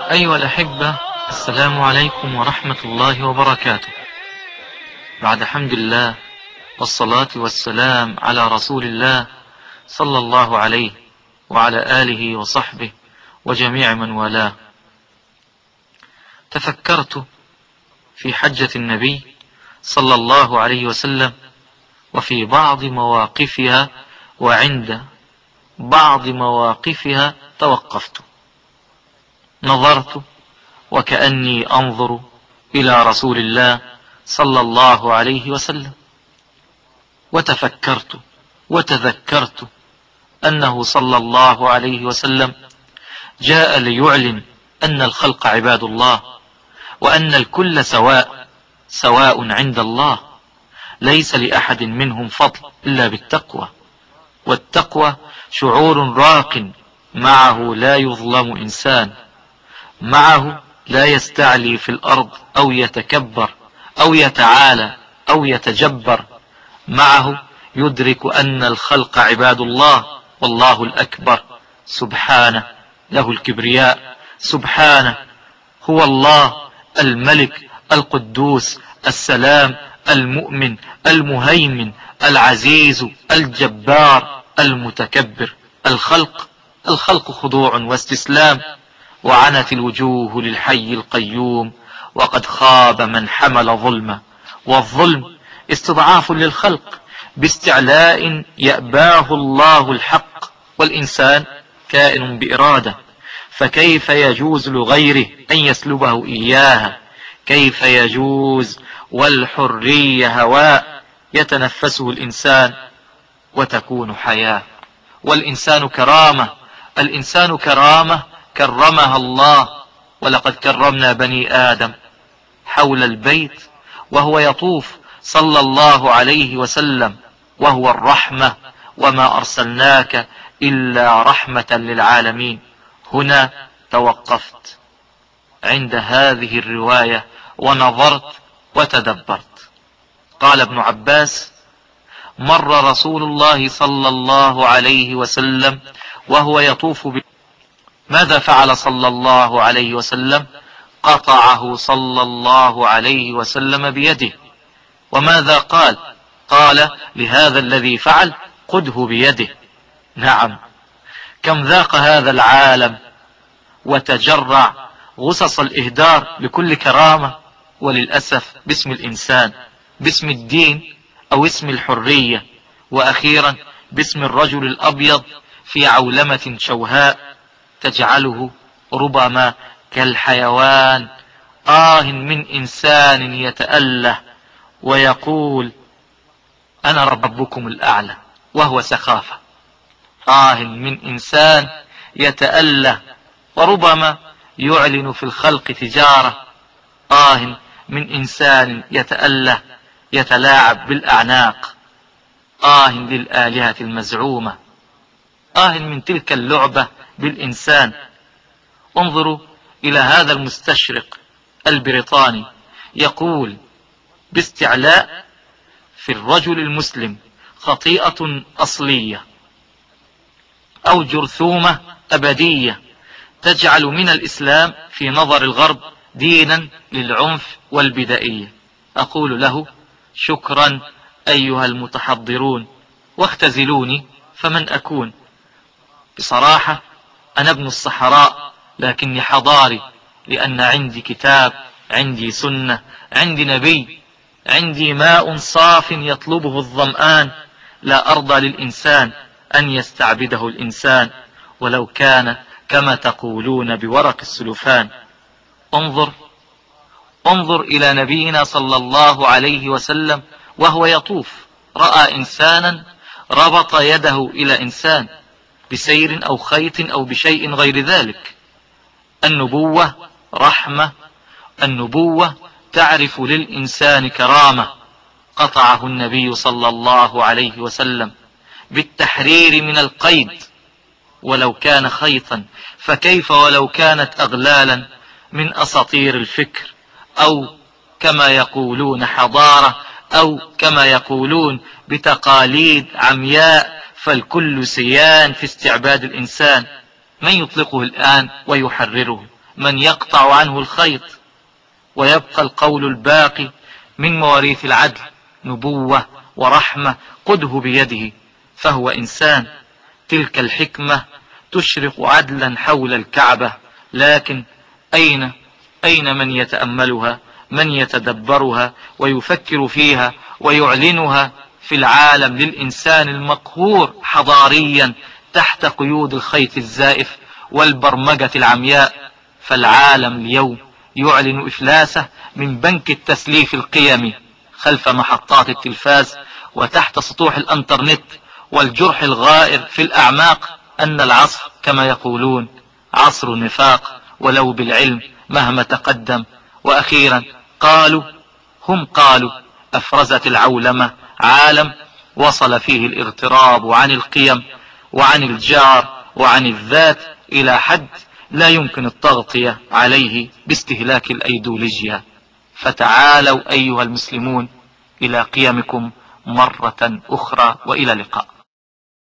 أيها الأحبة، السلام عليكم ورحمة الله وبركاته. بعد حمد الله والصلاة والسلام على رسول الله صلى الله عليه وعلى آله وصحبه وجميع من والاه، تفكرت في حجة النبي صلى الله عليه وسلم وفي بعض مواقفها، وعند بعض مواقفها توقفت، نظرت وكأني أنظر إلى رسول الله صلى الله عليه وسلم، وتفكرت وتذكرت أنه صلى الله عليه وسلم جاء ليعلن أن الخلق عباد الله، وأن الكل سواء عند الله، ليس لأحد منهم فضل إلا بالتقوى، والتقوى شعور راق معه لا يظلم إنسان، معه لا يستعلي في الأرض أو يتكبر أو يتعالى أو يتجبر، معه يدرك أن الخلق عباد الله، والله الأكبر سبحانه، له الكبرياء سبحانه، هو الله الملك القدوس السلام المؤمن المهيمن العزيز الجبار المتكبر. الخلق خضوع واستسلام، وعنت الوجوه للحي القيوم، وقد خاب من حمل ظلمه، والظلم استضعاف للخلق باستعلاء يأباه الله الحق، والإنسان كائن بإرادة، فكيف يجوز لغيره أن يسلبه إياها؟ كيف يجوز والحرية هواء يتنفسه الإنسان وتكون حياة؟ والإنسان كرامة، الإنسان كرامة كرمها الله، ولقد كرمنا بني آدم حول البيت وهو يطوف صلى الله عليه وسلم، وهو الرحمة، وما أرسلناك إلا رحمة للعالمين. هنا توقفت عند هذه الرواية ونظرت وتدبرت. قال ابن عباس: مر رسول الله صلى الله عليه وسلم وهو يطوف ماذا فعل صلى الله عليه وسلم؟ قطعه صلى الله عليه وسلم بيده. وماذا قال؟ قال: لهذا الذي فعل خذه بيده. نعم، كم ذاق هذا العالم وتجرع غصص الإهدار بكل كرامة، وللأسف باسم الإنسان، باسم الدين أو اسم الحرية، وأخيرا باسم الرجل الأبيض في عولمة شوهاء تجعله ربما كالحيوان. من إنسان يتأله ويقول أنا ربكم الأعلى وهو سخافة. من إنسان يتأله وربما يعلن في الخلق تجارة. من إنسان يتأله يتلاعب بالأعناق. للآلهة المزعومة. من تلك اللعبة بالإنسان. انظروا إلى هذا المستشرق البريطاني يقول باستعلاء: في الرجل المسلم خطيئة أصلية أو جرثومة أبدية تجعل من الإسلام في نظر الغرب دينا للعنف والبدائية. أقول له: شكرا أيها المتحضرون، واختزلوني فمن أكون. بصراحة أنا ابن الصحراء، لكني حضاري، لأن عندي كتاب، عندي سنة، عندي نبي، عندي ماء صاف يطلبه الظمآن. لا أرضى للإنسان أن يستعبده الإنسان، ولو كان كما تقولون بورق السلفان. انظر إلى نبينا صلى الله عليه وسلم وهو يطوف، رأى إنسانا ربط يده إلى إنسان بسير أو خيط أو بشيء غير ذلك. النبوة رحمة، النبوة تعرف للإنسان كرامة. قطعه النبي صلى الله عليه وسلم بالتحرير من القيد، ولو كان خيطا فكيف ولو كانت أغلالا من أساطير الفكر، أو كما يقولون حضارة، أو كما يقولون بتقاليد عمياء، فالكل سيان في استعباد الإنسان. من يطلقه الآن ويحرره؟ من يقطع عنه الخيط، ويبقى القول الباقي من مواريث العدل نبوة ورحمة قده بيده، فهو إنسان. تلك الحكمة تشرق عدلا حول الكعبة، لكن أين من يتأملها، من يتدبرها ويفكر فيها ويعلنها في العالم للإنسان المقهور حضاريا تحت قيود الخيط الزائف والبرمجة العمياء؟ فالعالم اليوم يعلن إفلاسه من بنك التسليف القيمي خلف محطات التلفاز وتحت سطوح الانترنت، والجرح الغائر في الأعماق أن العصر كما يقولون عصر نفاق ولو بالعلم مهما تقدم. وأخيرا هم قالوا أفرزت العولمة عالم وصل فيه الاغتراب عن القيم وعن الجار وعن الذات إلى حد لا يمكن التغطية عليه باستهلاك الأيديولوجيا. فتعالوا أيها المسلمون إلى قيمكم مرة أخرى، وإلى اللقاء.